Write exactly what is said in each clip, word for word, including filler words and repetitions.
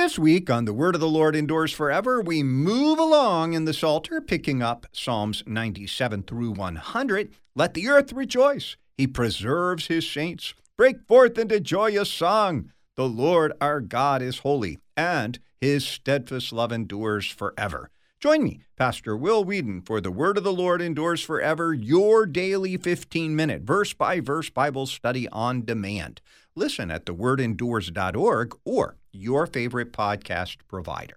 This week on The Word of the Lord Endures Forever, we move along in the Psalter, picking up Psalms ninety-seven through one hundred. Let the earth rejoice. He preserves his saints. Break forth into joyous song. The Lord our God is holy, and his steadfast love endures forever. Join me, Pastor Will Whedon, for The Word of the Lord Endures Forever, your daily fifteen-minute verse-by-verse Bible study on demand. Listen at the word endures dot org or your favorite podcast provider.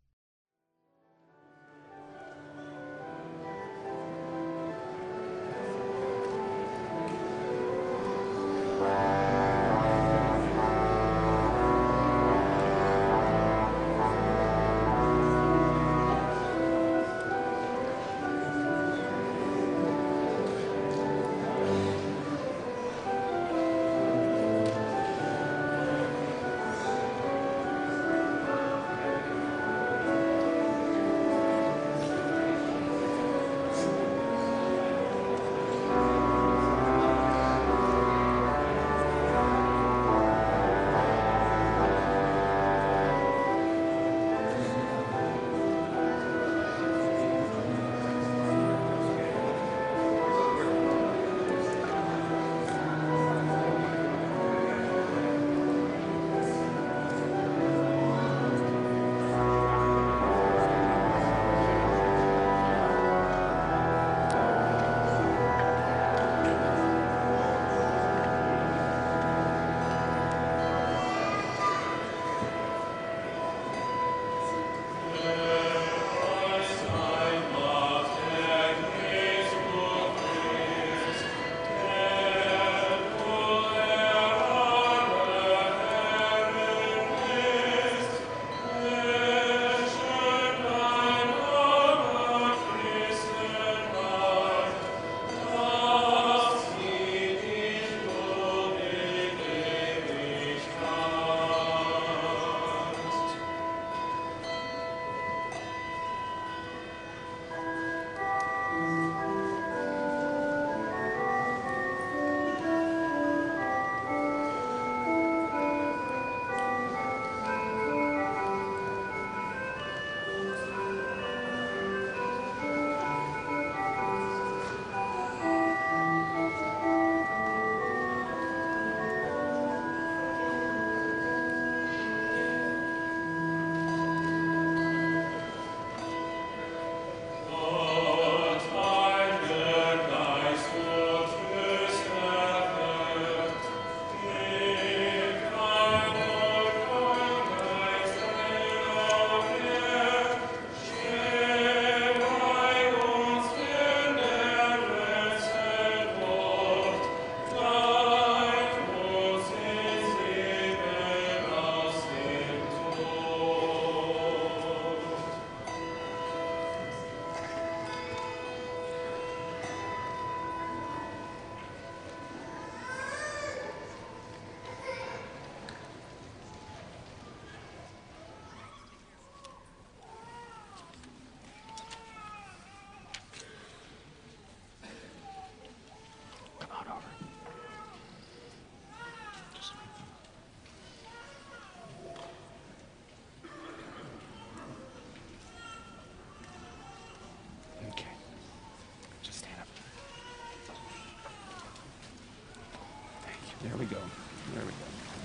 There we go. There we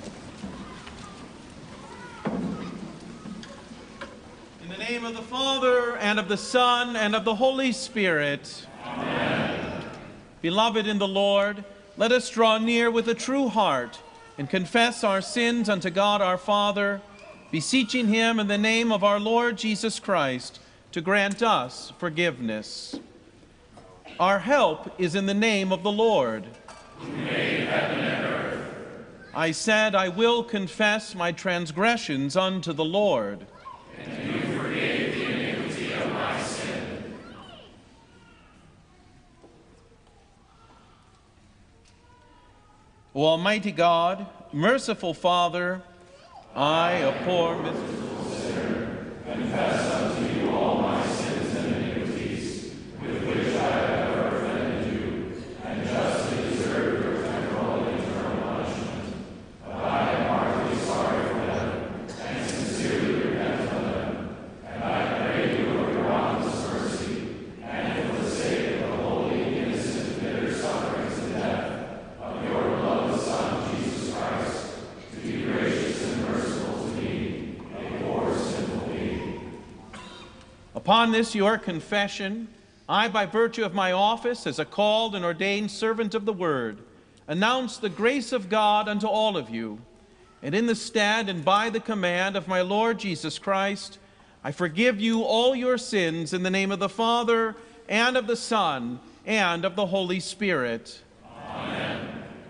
go. In the name of the Father, and of the Son, and of the Holy Spirit. Amen. Beloved in the Lord, let us draw near with a true heart and confess our sins unto God our Father, beseeching him in the name of our Lord Jesus Christ to grant us forgiveness. Our help is in the name of the Lord. Who made heaven and earth. I said, I will confess my transgressions unto the Lord. And you forgave the iniquity of my sin. O Almighty God, merciful Father, I, a poor miserable sinner, confess unto you all my sins and iniquities, with which I have ever offended you, and justly deserve your temporal and eternal punishment. But I am heartily sorry for them, and sincerely Upon this your confession, I, by virtue of my office as a called and ordained servant of the Word, announce the grace of God unto all of you. And in the stead and by the command of my Lord Jesus Christ, I forgive you all your sins in the name of the Father, and of the Son, and of the Holy Spirit. Amen.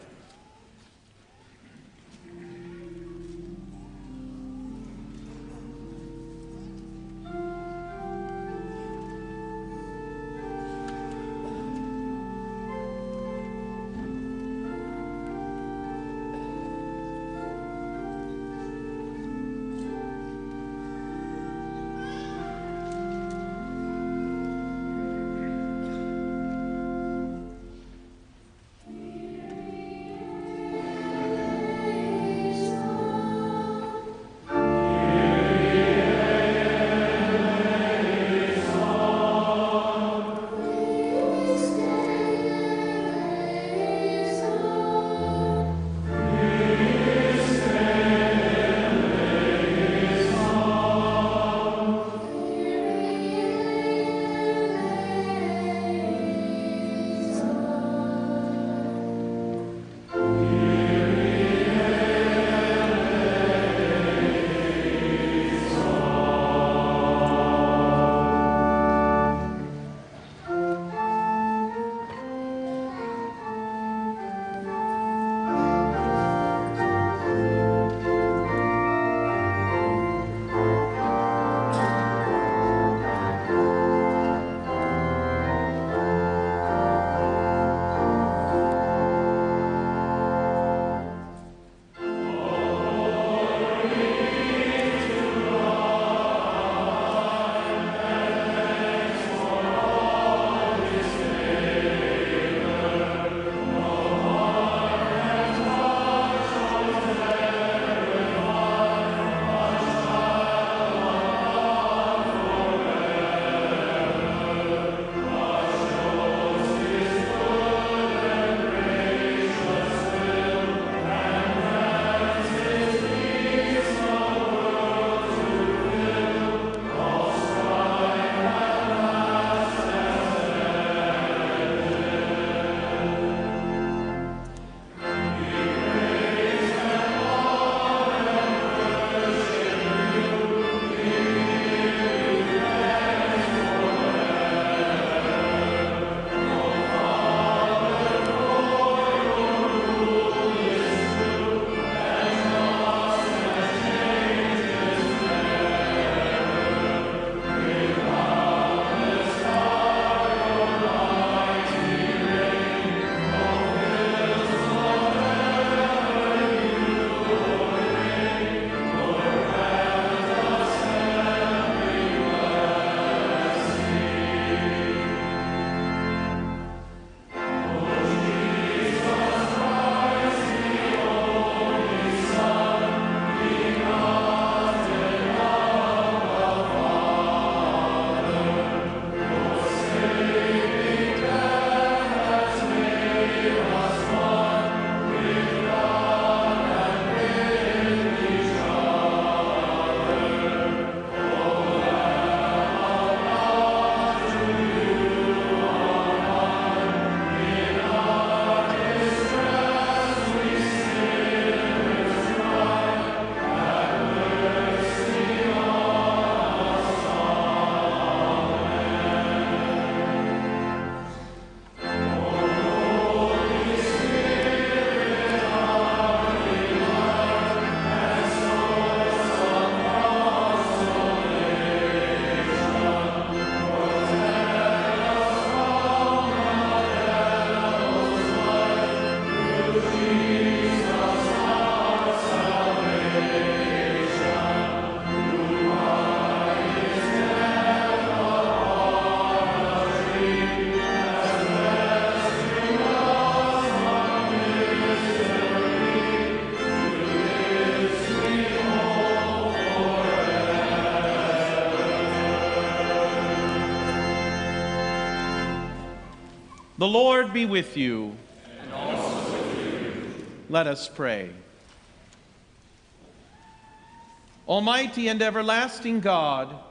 The Lord be with you. And also with you. Let us pray. Almighty and everlasting God,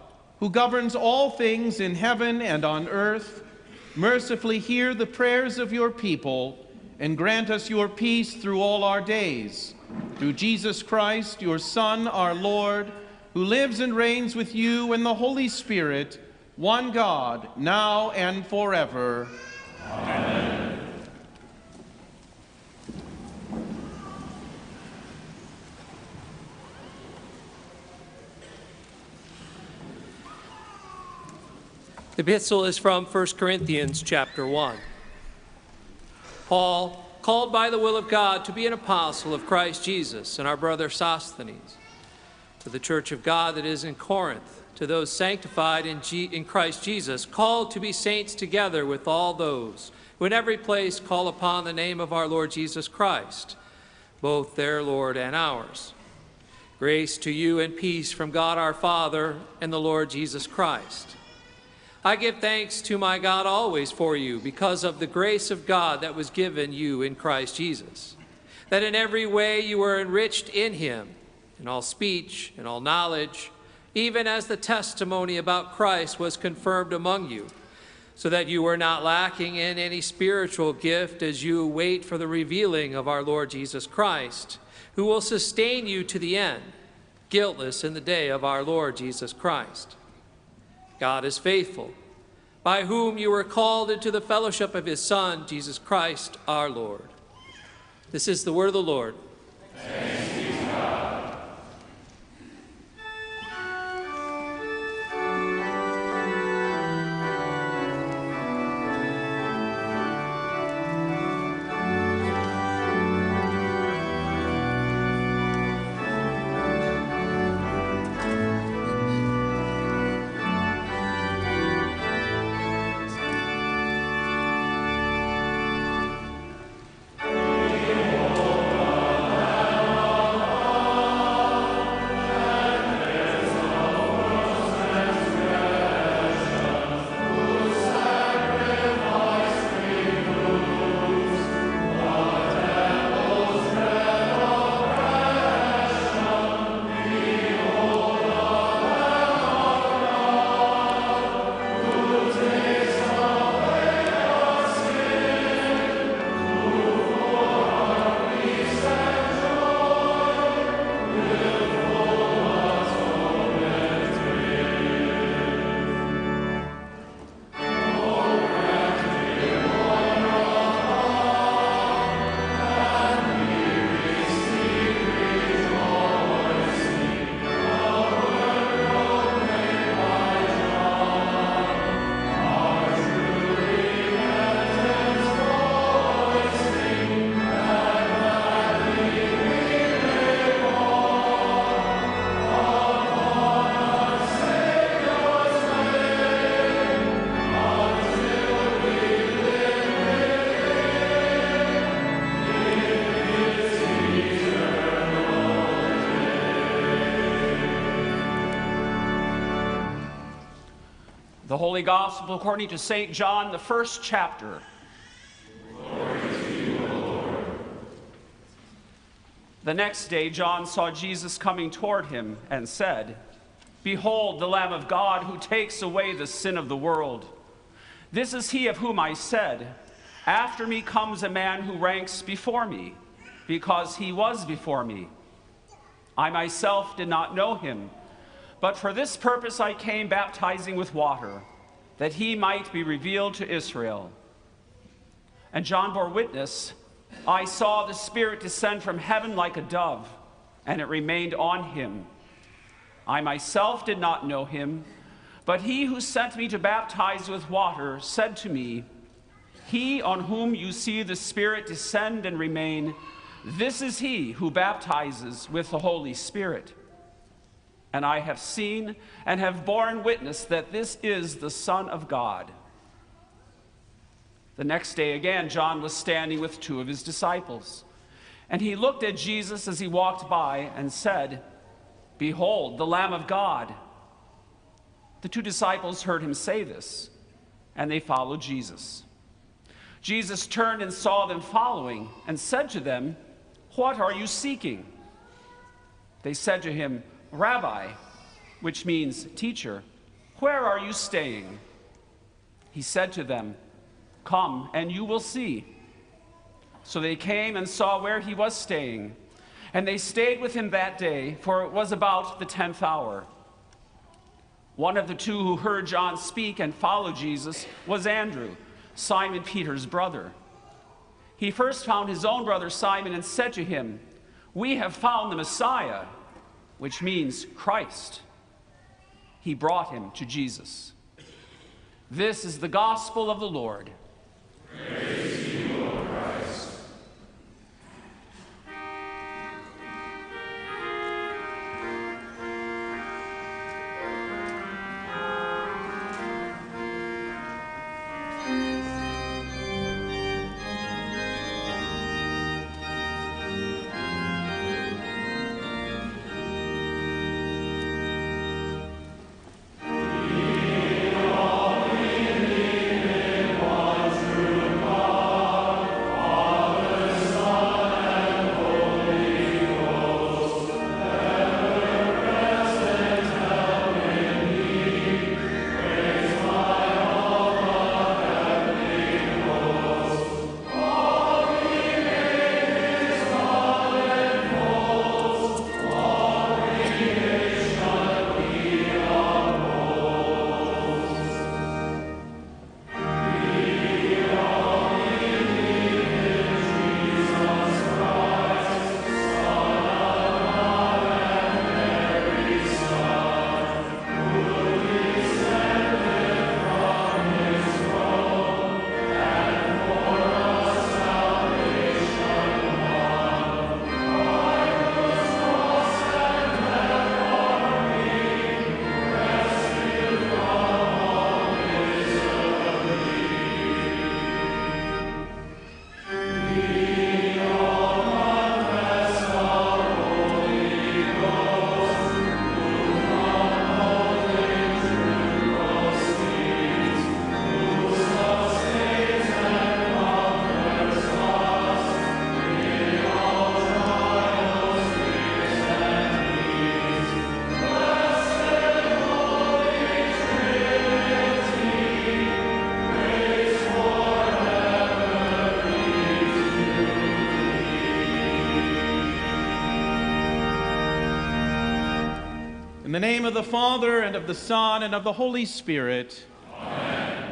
who governs all things in heaven and on earth, mercifully hear the prayers of your people and grant us your peace through all our days. Through Jesus Christ, your Son, our Lord, who lives and reigns with you and the Holy Spirit, one God, now and forever. Amen. The epistle is from First Corinthians chapter one. Paul, called by the will of God to be an apostle of Christ Jesus, and our brother Sosthenes, to the church of God that is in Corinth, to those sanctified in, G in Christ Jesus, called to be saints together with all those who in every place call upon the name of our Lord Jesus Christ, both their Lord and ours. Grace to you and peace from God our Father and the Lord Jesus Christ. I give thanks to my God always for you, because of the grace of God that was given you in Christ Jesus, that in every way you were enriched in him, in all speech and all knowledge, even as the testimony about Christ was confirmed among you, so that you were not lacking in any spiritual gift as you wait for the revealing of our Lord Jesus Christ, who will sustain you to the end, guiltless in the day of our Lord Jesus Christ. God is faithful, by whom you were called into the fellowship of his Son, Jesus Christ, our Lord. This is the word of the Lord. Thanks be to God. The Holy Gospel according to Saint John, the first chapter. Glory to you, O Lord. The next day John saw Jesus coming toward him and said, "Behold, the Lamb of God who takes away the sin of the world. This is he of whom I said, after me comes a man who ranks before me, because he was before me. I myself did not know him, but for this purpose I came baptizing with water, that he might be revealed to Israel." And John bore witness, "I saw the Spirit descend from heaven like a dove, and it remained on him. I myself did not know him, but he who sent me to baptize with water said to me, 'He on whom you see the Spirit descend and remain, this is he who baptizes with the Holy Spirit.' And I have seen and have borne witness that this is the Son of God." The next day again, John was standing with two of his disciples. And he looked at Jesus as he walked by and said, "Behold, the Lamb of God." The two disciples heard him say this, and they followed Jesus. Jesus turned and saw them following and said to them, "What are you seeking?" They said to him, "Rabbi," which means teacher, "Where are you staying?" He said to them, "Come, and you will see." So they came and saw where he was staying, and they stayed with him that day, for it was about the tenth hour. One of the two who heard John speak and followed Jesus was Andrew, Simon Peter's brother. He first found his own brother Simon and said to him, "We have found the Messiah," which means Christ. He brought him to Jesus. This is the gospel of the Lord. Praise to you, O Christ. In the name of the Father, and of the Son, and of the Holy Spirit. Amen.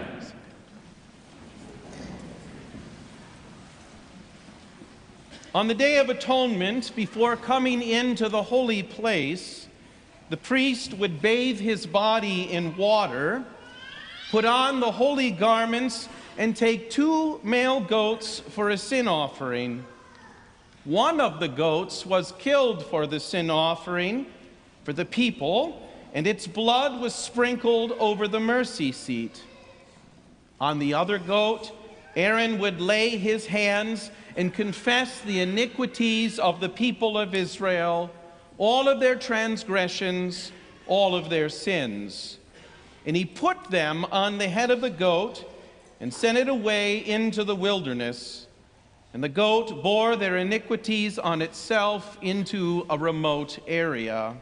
On the Day of Atonement, before coming into the holy place, the priest would bathe his body in water, put on the holy garments, and take two male goats for a sin offering. One of the goats was killed for the sin offering for the people, and its blood was sprinkled over the mercy seat. On the other goat, Aaron would lay his hands and confess the iniquities of the people of Israel, all of their transgressions, all of their sins. And he put them on the head of the goat and sent it away into the wilderness. And the goat bore their iniquities on itself into a remote area.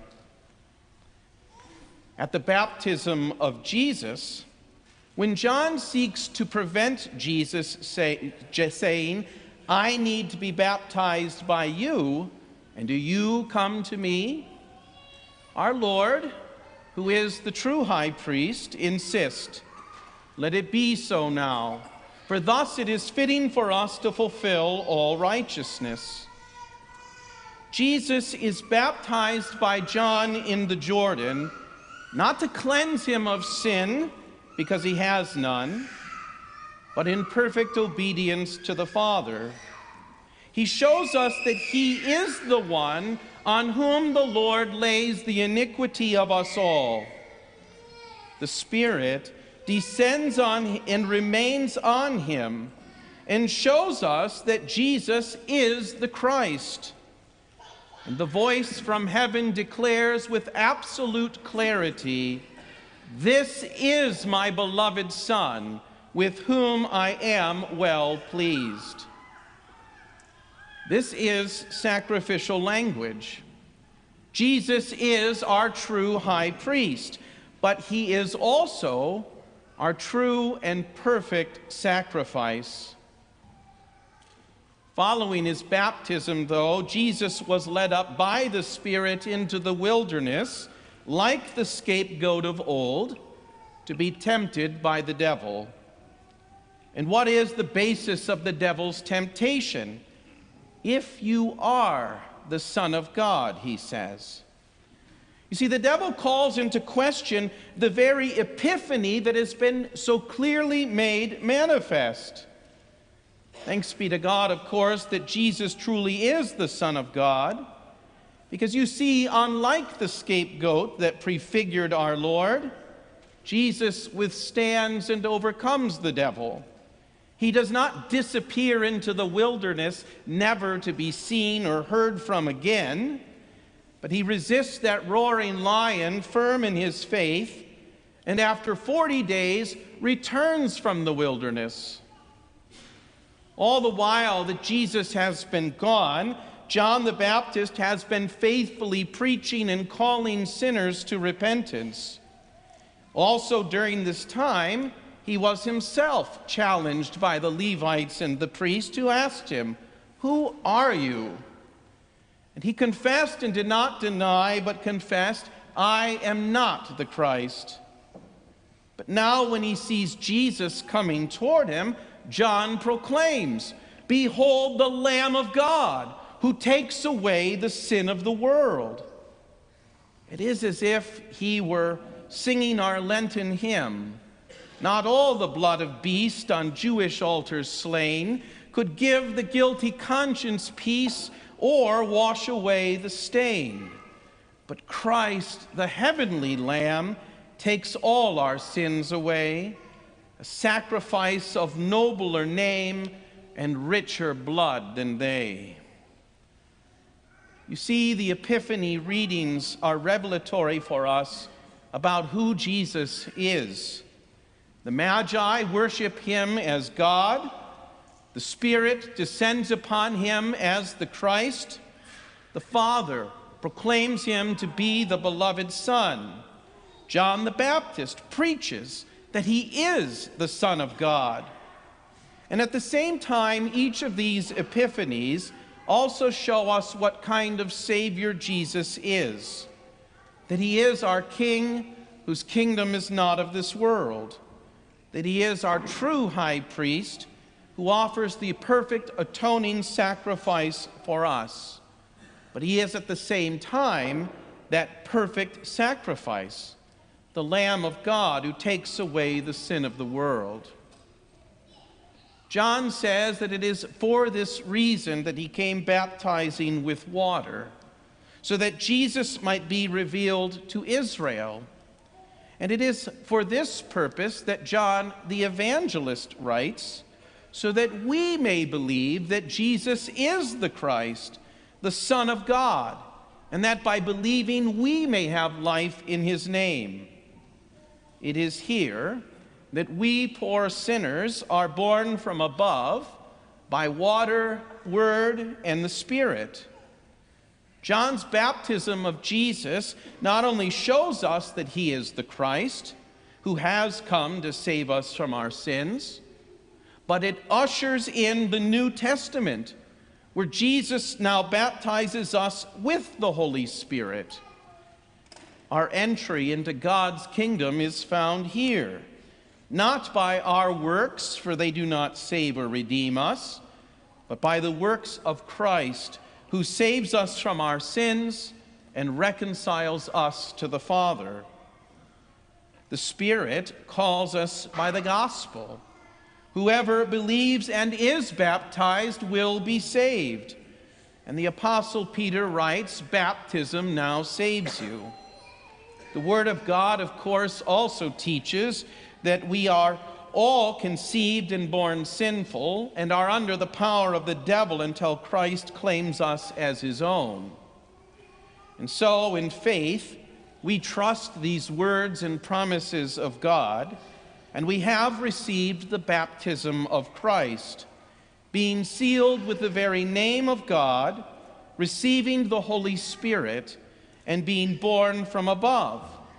At the baptism of Jesus, when John seeks to prevent Jesus say, saying, "I need to be baptized by you, and do you come to me?" Our Lord, who is the true high priest, insists, "Let it be so now, for thus it is fitting for us to fulfill all righteousness." Jesus is baptized by John in the Jordan, not to cleanse him of sin, because he has none, but in perfect obedience to the Father. He shows us that he is the one on whom the Lord lays the iniquity of us all. The Spirit descends on and remains on him and shows us that Jesus is the Christ. And the voice from heaven declares with absolute clarity, "This is my beloved Son, with whom I am well pleased." This is sacrificial language. Jesus is our true high priest, but he is also our true and perfect sacrifice. Following his baptism, though, Jesus was led up by the Spirit into the wilderness, like the scapegoat of old, to be tempted by the devil. And what is the basis of the devil's temptation? If you are the Son of God, he says. You see, the devil calls into question the very epiphany that has been so clearly made manifest. Thanks be to God, of course, that Jesus truly is the Son of God, because you see, unlike the scapegoat that prefigured our Lord, Jesus withstands and overcomes the devil. He does not disappear into the wilderness, never to be seen or heard from again, but he resists that roaring lion, firm in his faith, and after forty days returns from the wilderness. All the while that Jesus has been gone, John the Baptist has been faithfully preaching and calling sinners to repentance. Also during this time, he was himself challenged by the Levites and the priests who asked him, "Who are you?" And he confessed and did not deny, but confessed, "I am not the Christ." But now when he sees Jesus coming toward him, John proclaims, "Behold the Lamb of God, who takes away the sin of the world." It is as if he were singing our Lenten hymn. Not all the blood of beast on Jewish altars slain could give the guilty conscience peace or wash away the stain. But Christ, the heavenly Lamb, takes all our sins away, a sacrifice of nobler name and richer blood than they. You see, the Epiphany readings are revelatory for us about who Jesus is. The Magi worship him as God. The Spirit descends upon him as the Christ. The Father proclaims him to be the beloved Son. John the Baptist preaches that he is the Son of God. And at the same time, each of these epiphanies also show us what kind of Savior Jesus is. That he is our King, whose kingdom is not of this world. That he is our true high priest, who offers the perfect atoning sacrifice for us. But he is at the same time that perfect sacrifice, the Lamb of God who takes away the sin of the world. John says that it is for this reason that he came baptizing with water, so that Jesus might be revealed to Israel. And it is for this purpose that John the evangelist writes, so that we may believe that Jesus is the Christ, the Son of God, and that by believing we may have life in his name. It is here that we poor sinners are born from above by water, word, and the Spirit. John's baptism of Jesus not only shows us that he is the Christ, who has come to save us from our sins, but it ushers in the New Testament, where Jesus now baptizes us with the Holy Spirit. Our entry into God's kingdom is found here, not by our works, for they do not save or redeem us, but by the works of Christ, who saves us from our sins and reconciles us to the Father. The Spirit calls us by the gospel. Whoever believes and is baptized will be saved. And the Apostle Peter writes, baptism now saves you. The Word of God, of course, also teaches that we are all conceived and born sinful and are under the power of the devil until Christ claims us as his own. And so, in faith, we trust these words and promises of God, and we have received the baptism of Christ, being sealed with the very name of God, receiving the Holy Spirit, and being born from above.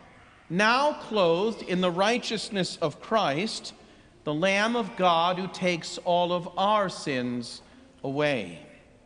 now clothed in the righteousness of Christ, the Lamb of God who takes all of our sins away.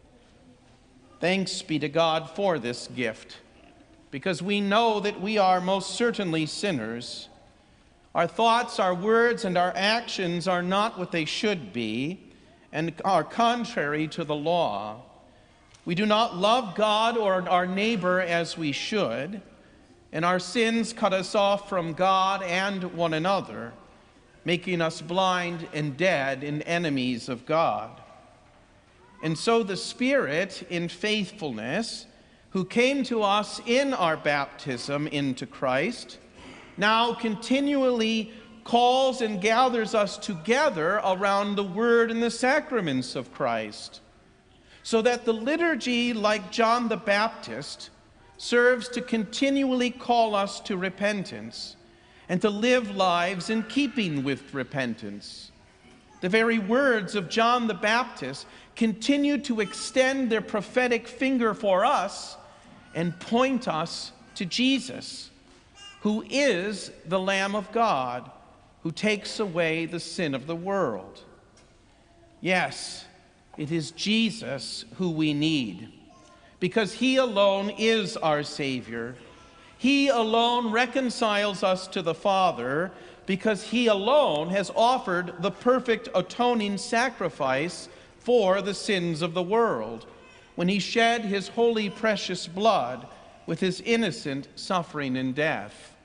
Thanks be to God for this gift, because we know that we are most certainly sinners. Our thoughts, our words, and our actions are not what they should be and are contrary to the law. We do not love God or our neighbor as we should, and our sins cut us off from God and one another, making us blind and dead and enemies of God. And so the Spirit, in faithfulness, who came to us in our baptism into Christ, now continually calls and gathers us together around the Word and the sacraments of Christ, so that the liturgy, like John the Baptist, serves to continually call us to repentance and to live lives in keeping with repentance. The very words of John the Baptist continue to extend their prophetic finger for us and point us to Jesus, who is the Lamb of God, who takes away the sin of the world. Yes, it is Jesus who we need, because he alone is our Savior. He alone reconciles us to the Father, because he alone has offered the perfect atoning sacrifice for the sins of the world, when he shed his holy precious blood with his innocent suffering and death.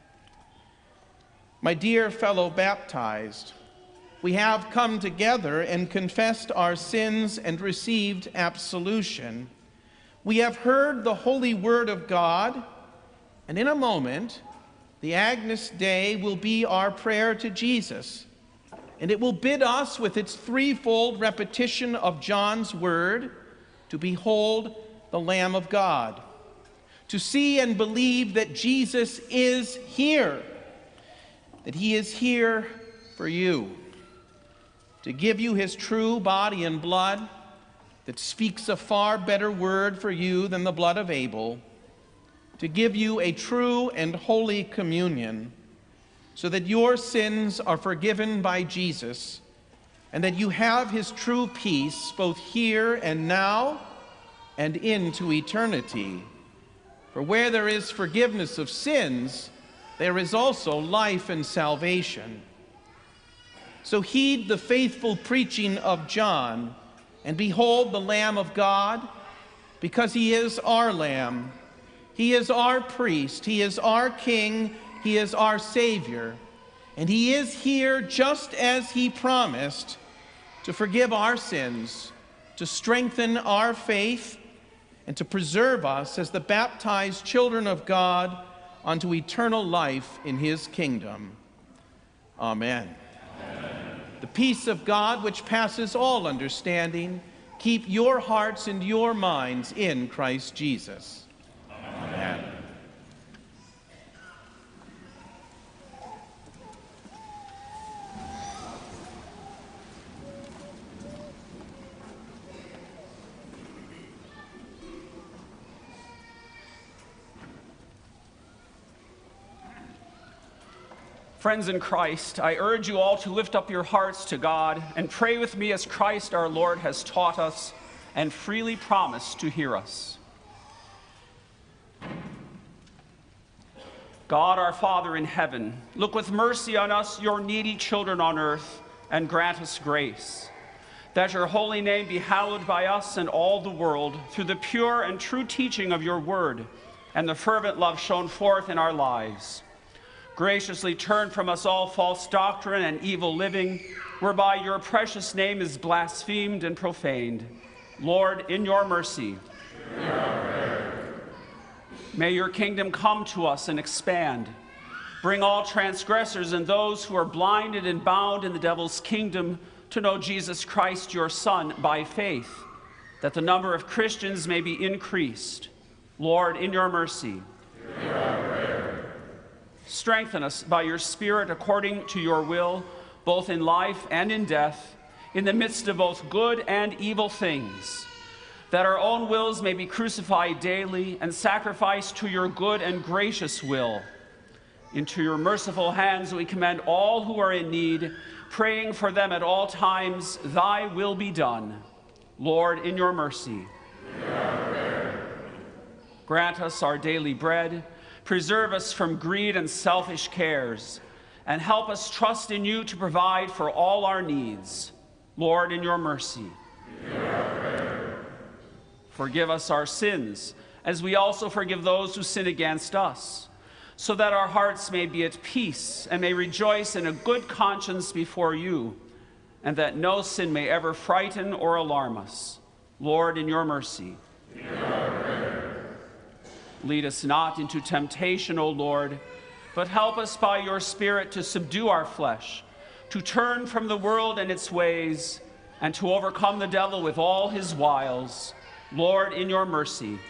My dear fellow baptized, we have come together and confessed our sins and received absolution. We have heard the holy word of God, and in a moment, the Agnus Dei will be our prayer to Jesus, and it will bid us, with its threefold repetition of John's word, to behold the Lamb of God, to see and believe that Jesus is here, that he is here for you, to give you his true body and blood that speaks a far better word for you than the blood of Abel, to give you a true and holy communion, so that your sins are forgiven by Jesus, and that you have his true peace both here and now and into eternity. For where there is forgiveness of sins, there is also life and salvation. So heed the faithful preaching of John, and behold the Lamb of God, because he is our Lamb. He is our priest, he is our King, he is our Savior, and he is here just as he promised, to forgive our sins, to strengthen our faith, and to preserve us as the baptized children of God unto eternal life in his kingdom. Amen. Amen. The peace of God, which passes all understanding, keep your hearts and your minds in Christ Jesus. Amen. Friends in Christ, I urge you all to lift up your hearts to God and pray with me as Christ our Lord has taught us and freely promised to hear us. God, our Father in heaven, look with mercy on us, your needy children on earth, and grant us grace, that your holy name be hallowed by us and all the world through the pure and true teaching of your word and the fervent love shown forth in our lives. Graciously turn from us all false doctrine and evil living, whereby your precious name is blasphemed and profaned. Lord, in your mercy, may your kingdom come to us and expand. Bring all transgressors and those who are blinded and bound in the devil's kingdom to know Jesus Christ, your Son, by faith, that the number of Christians may be increased. Lord, in your mercy, strengthen us by your Spirit according to your will, both in life and in death, in the midst of both good and evil things, that our own wills may be crucified daily and sacrificed to your good and gracious will, Into your merciful hands we commend all who are in need, praying for them at all times. Thy will be done. Lord, in your mercy, grant us our daily bread, preserve us from greed and selfish cares, and help us trust in you to provide for all our needs. Lord, in your mercy, forgive us our sins, as we also forgive those who sin against us, so that our hearts may be at peace and may rejoice in a good conscience before you, and that no sin may ever frighten or alarm us. Lord, in your mercy. Lead us not into temptation, O Lord, but help us by your Spirit to subdue our flesh, to turn from the world and its ways, and to overcome the devil with all his wiles. Lord, in your mercy.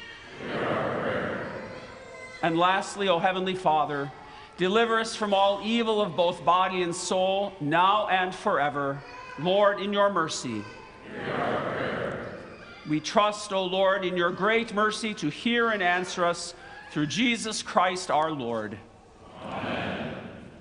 And lastly, O Heavenly Father, deliver us from all evil of both body and soul, now and forever. Lord, in your mercy. We trust, O Lord, in your great mercy to hear and answer us through Jesus Christ our Lord. Amen.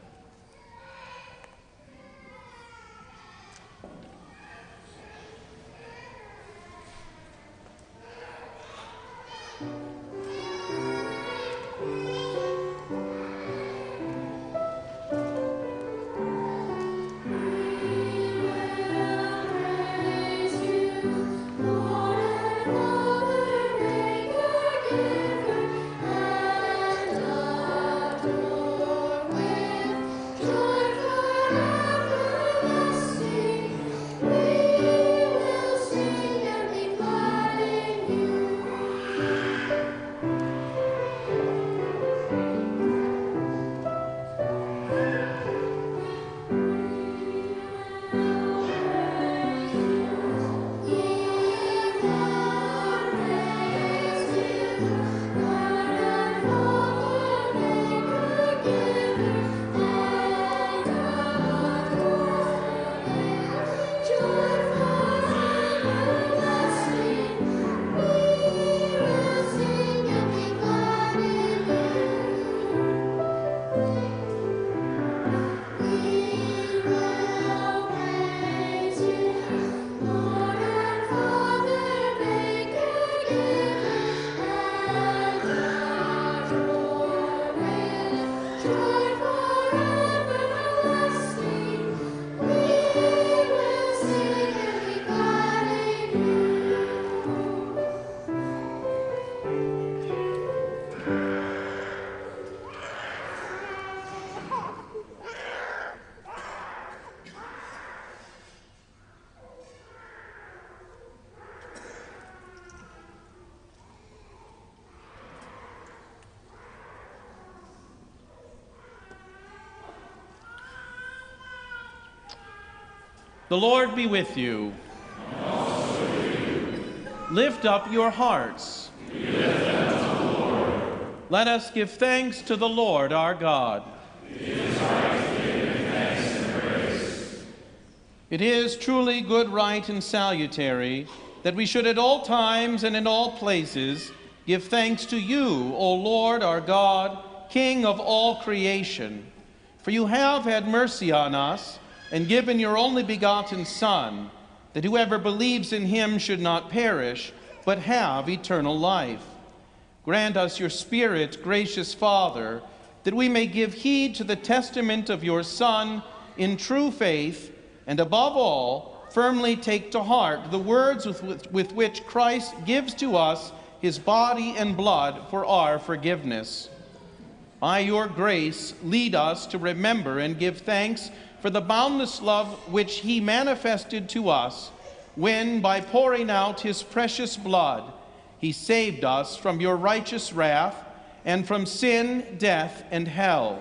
The Lord be with you. And also with you. Lift up your hearts. We lift them to the Lord. Let us give thanks to the Lord our God. It is right to give him thanks and praise. It is truly good, right, and salutary that we should at all times and in all places give thanks to you, O Lord our God, King of all creation. For you have had mercy on us and given your only begotten Son, that whoever believes in him should not perish, but have eternal life. Grant us your Spirit, gracious Father, that we may give heed to the testament of your Son in true faith, and above all, firmly take to heart the words with, with, with which Christ gives to us his body and blood for our forgiveness. By your grace, lead us to remember and give thanks for the boundless love which he manifested to us when, by pouring out his precious blood, he saved us from your righteous wrath and from sin, death, and hell.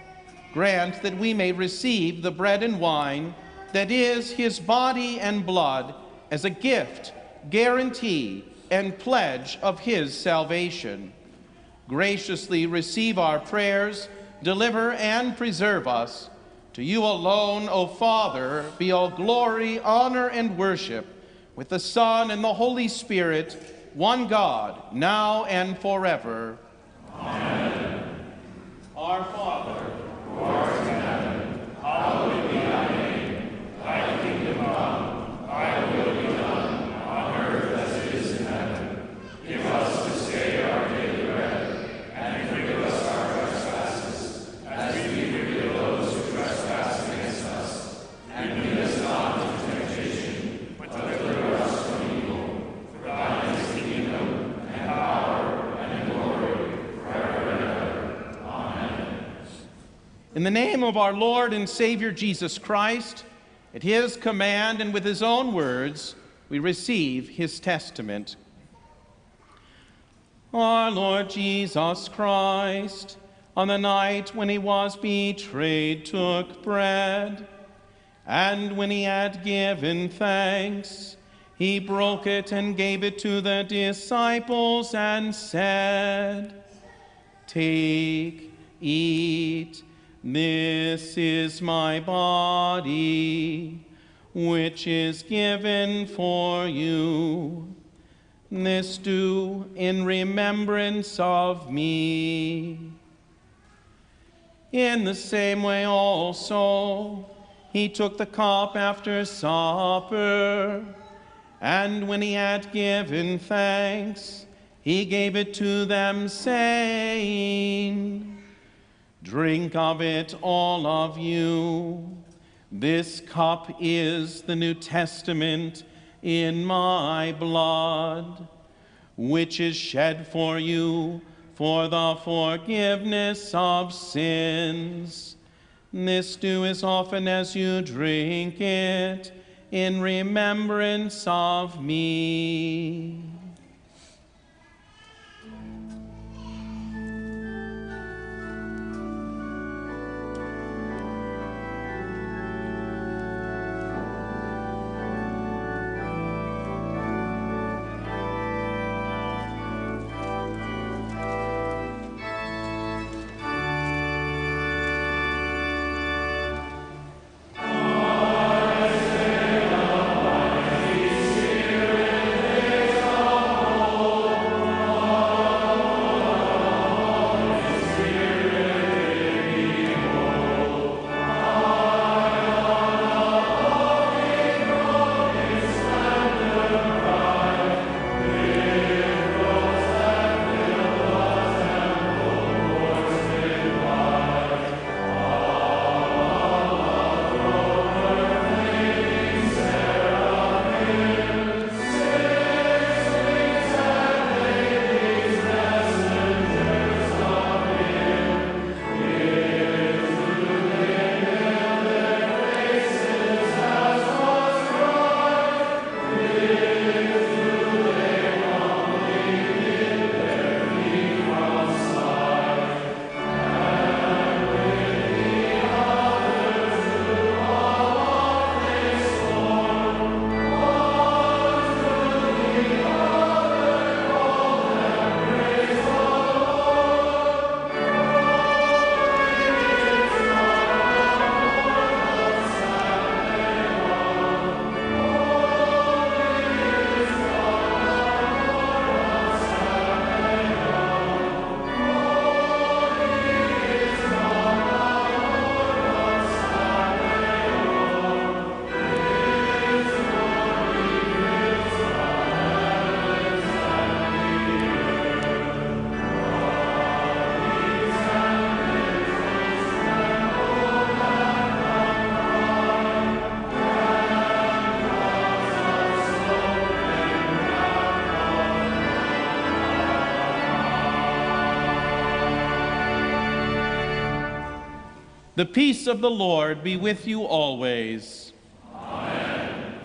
Grant that we may receive the bread and wine that is his body and blood as a gift, guarantee, and pledge of his salvation. Graciously receive our prayers, deliver and preserve us. To you alone, O Father, be all glory, honor, and worship, with the Son and the Holy Spirit, one God, now and forever. Amen. Our Father, In the name of our Lord and Savior Jesus Christ, at his command and with his own words, we receive his testament. Our Lord Jesus Christ, on the night when he was betrayed, took bread, and when he had given thanks, he broke it and gave it to the disciples and said, "Take, eat, this is my body, which is given for you. This do in remembrance of me." In the same way also, he took the cup after supper, and when he had given thanks, he gave it to them, saying, "Drink of it, all of you. This cup is the New Testament in my blood, which is shed for you for the forgiveness of sins. This do as often as you drink it in remembrance of me." The peace of the Lord be with you always. Amen.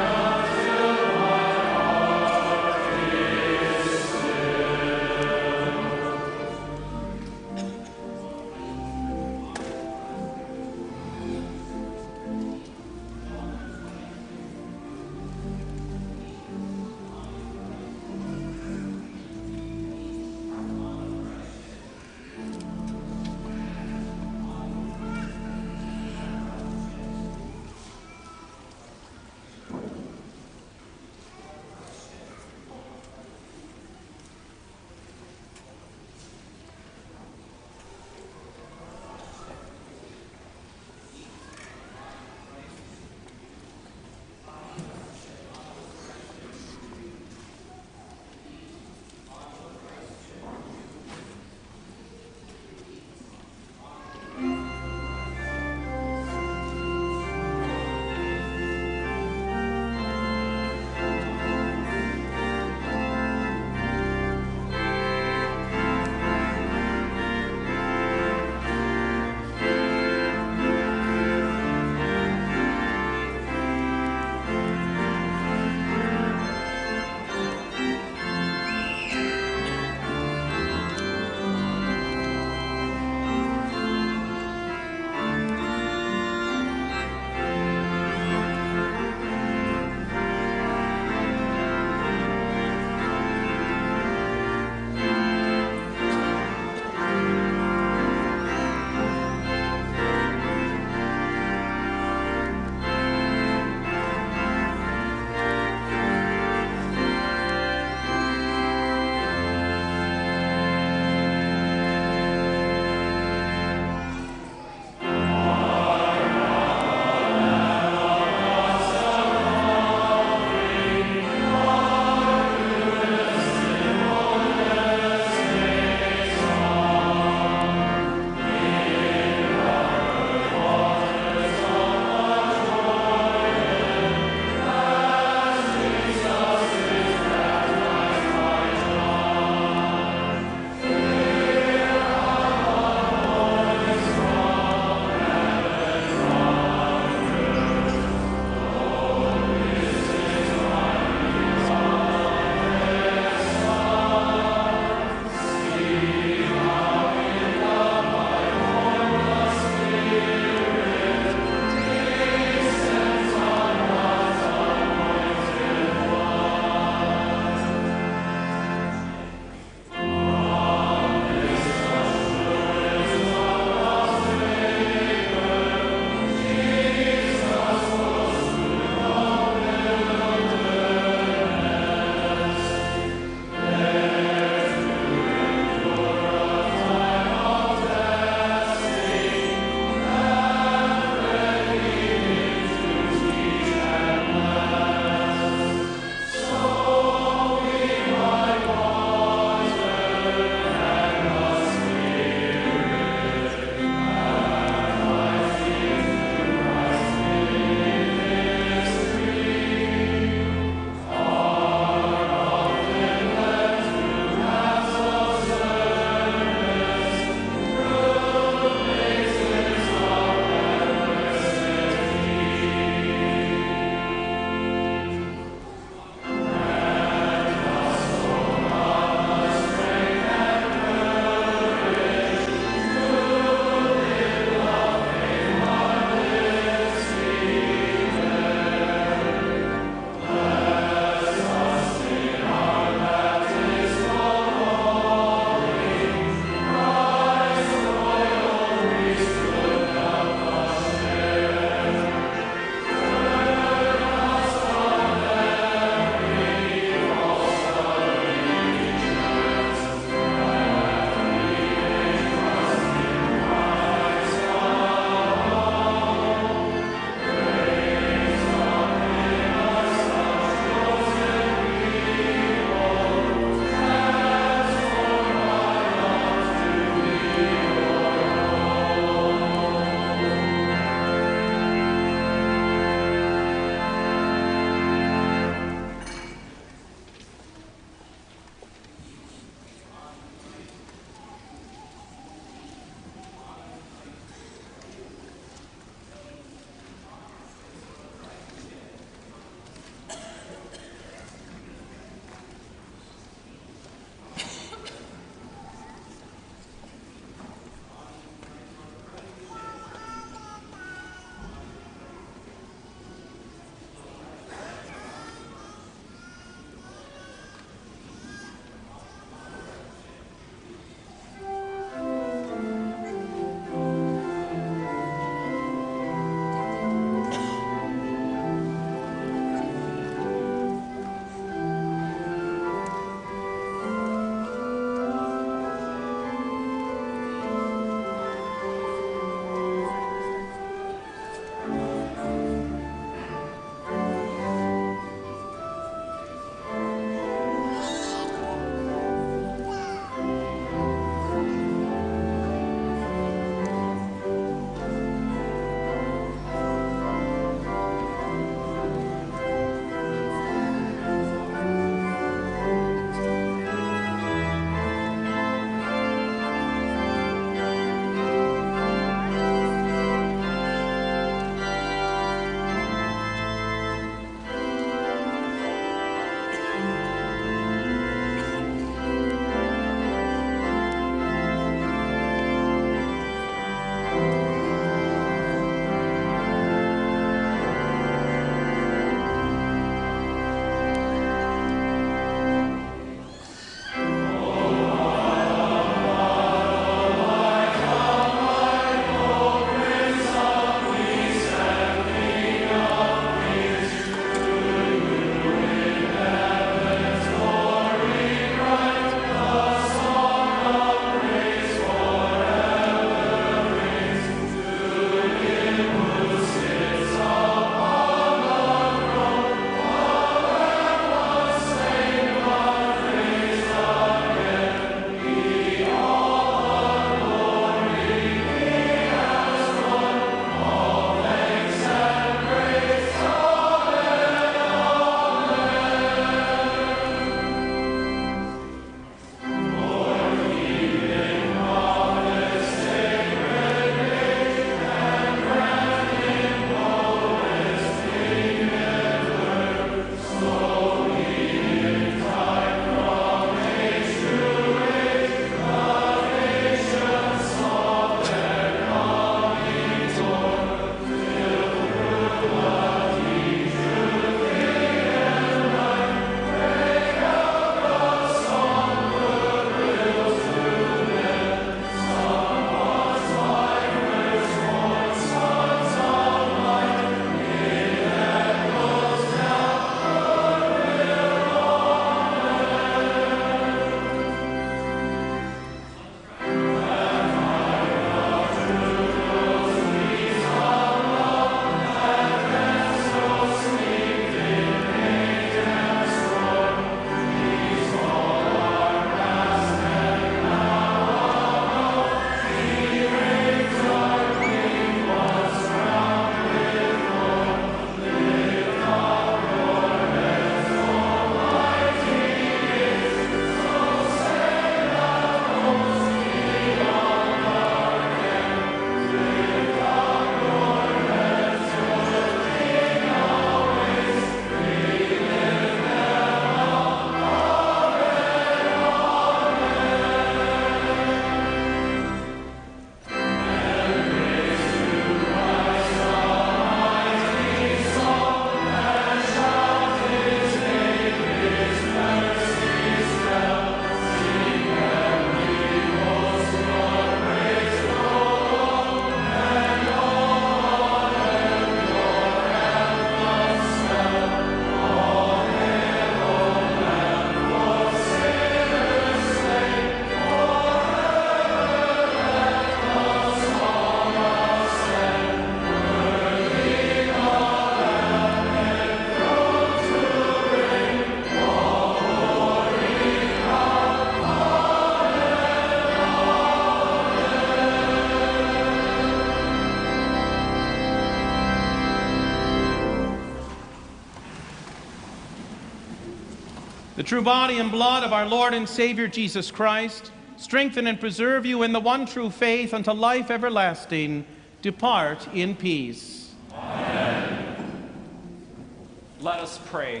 The true body and blood of our Lord and Savior Jesus Christ, strengthen and preserve you in the one true faith unto life everlasting. Depart in peace. Amen. Let us pray.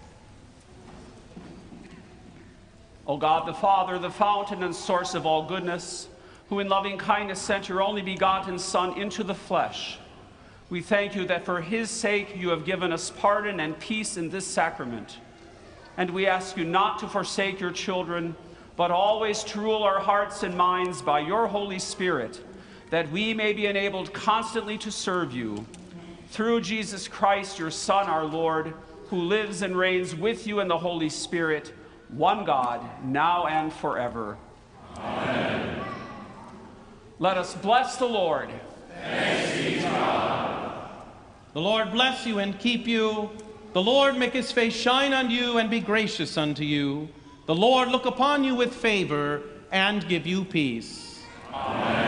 O God, the Father, the fountain and source of all goodness, who in loving kindness sent your only begotten Son into the flesh, we thank you that for his sake you have given us pardon and peace in this sacrament. And we ask you not to forsake your children, but always to rule our hearts and minds by your Holy Spirit, that we may be enabled constantly to serve you. Through Jesus Christ, your Son, our Lord, who lives and reigns with you in the Holy Spirit, one God, now and forever. Amen. Let us bless the Lord. Thanks be to God. The Lord bless you and keep you. The Lord make his face shine on you and be gracious unto you. The Lord look upon you with favor and give you peace. Amen.